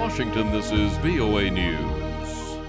Washington, this is VOA News.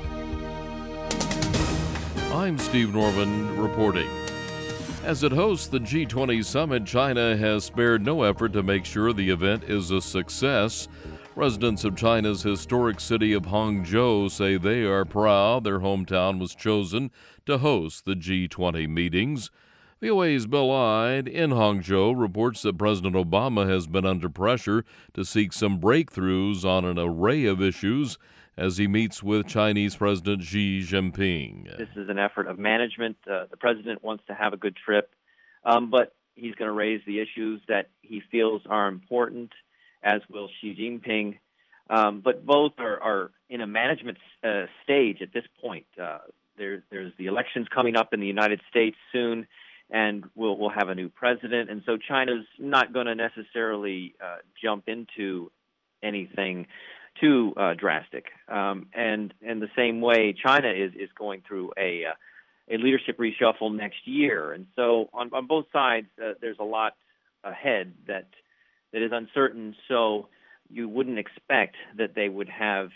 I'm Steve Norman reporting. As it hosts the G20 summit, China has spared no effort to make sure the event is a success. Residents of China's historic city of Hangzhou say they are proud their hometown was chosen to host the G20 meetings. VOA's Bill Ide in Hangzhou reports that President Obama has been under pressure to seek some breakthroughs on an array of issues as he meets with Chinese President Xi Jinping. This is an effort of management. The president wants to have a good trip, but he's going to raise the issues that he feels are important, as will Xi Jinping. But both are in a management stage at this point. There's the elections coming up in the United States soon, and we'll have a new president. And so China's not going to necessarily jump into anything too drastic. And in the same way, China is going through a leadership reshuffle next year. And so on both sides, there's a lot ahead that is uncertain. So you wouldn't expect that they would have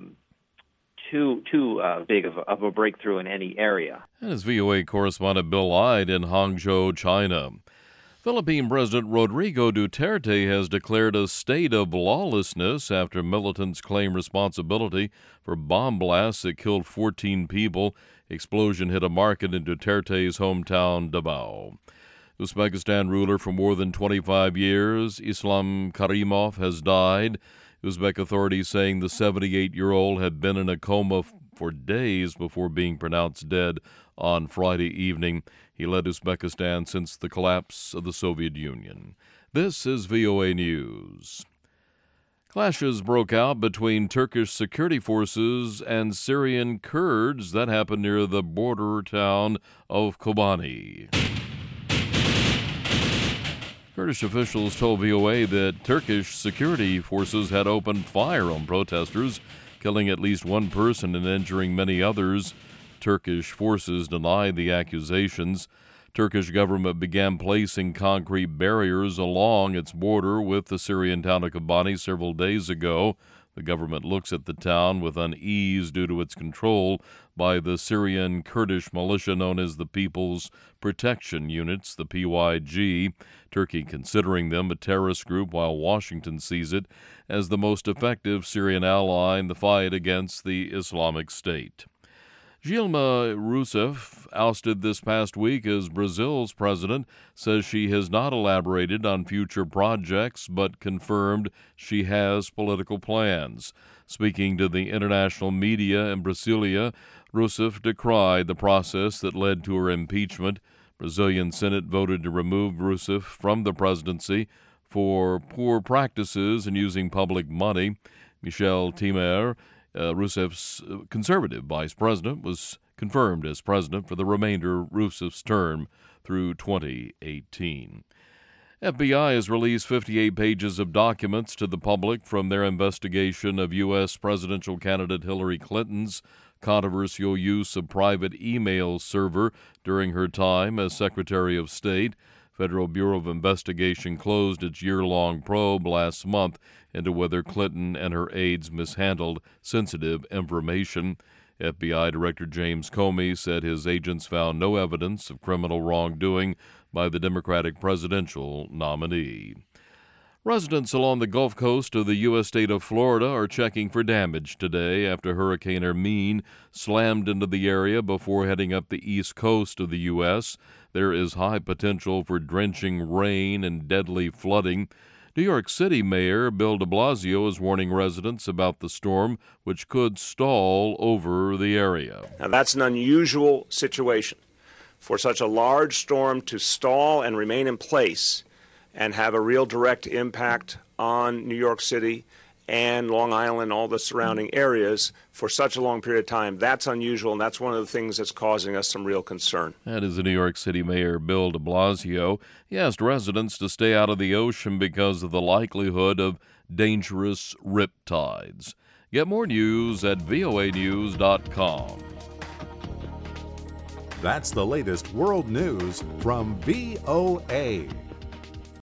too big of a breakthrough in any area. That is VOA correspondent Bill Ide in Hangzhou, China. Philippine President Rodrigo Duterte has declared a state of lawlessness after militants claim responsibility for bomb blasts that killed 14 people. Explosion hit a market in Duterte's hometown, Davao. Uzbekistan ruler for more than 25 years, Islam Karimov, has died. Uzbek authorities saying the 78-year-old had been in a coma for days before being pronounced dead on Friday evening. He led Uzbekistan since the collapse of the Soviet Union. This is VOA News. Clashes broke out between Turkish security forces and Syrian Kurds. That happened near the border town of Kobani. Kurdish officials told VOA that Turkish security forces had opened fire on protesters, killing at least one person and injuring many others. Turkish forces denied the accusations. Turkish government began placing concrete barriers along its border with the Syrian town of Kobani several days ago. The government looks at the town with unease due to its control by the Syrian Kurdish militia known as the People's Protection Units, the PYG, Turkey considering them a terrorist group while Washington sees it as the most effective Syrian ally in the fight against the Islamic State. Dilma Rousseff, ousted this past week as Brazil's president, says she has not elaborated on future projects but confirmed she has political plans. Speaking to the international media in Brasilia, Rousseff decried the process that led to her impeachment. Brazilian Senate voted to remove Rousseff from the presidency for poor practices in using public money. Michel Temer, Rousseff's conservative vice president, was confirmed as president for the remainder of Rousseff's term through 2018. FBI has released 58 pages of documents to the public from their investigation of U.S. presidential candidate Hillary Clinton's controversial use of private email server during her time as Secretary of State. Federal Bureau of Investigation closed its year-long probe last month into whether Clinton and her aides mishandled sensitive information. FBI Director James Comey said his agents found no evidence of criminal wrongdoing by the Democratic presidential nominee. Residents along the Gulf Coast of the U.S. state of Florida are checking for damage today after Hurricane Hermine slammed into the area before heading up the east coast of the U.S. There is high potential for drenching rain and deadly flooding. New York City Mayor Bill de Blasio is warning residents about the storm, which could stall over the area. Now, that's an unusual situation for such a large storm to stall and remain in place and have a real direct impact on New York City and Long Island, all the surrounding areas for such a long period of time. That's unusual, and that's one of the things that's causing us some real concern. That is the New York City Mayor Bill de Blasio. He asked residents to stay out of the ocean because of the likelihood of dangerous riptides. Get more news at voanews.com. That's the latest world news from VOA.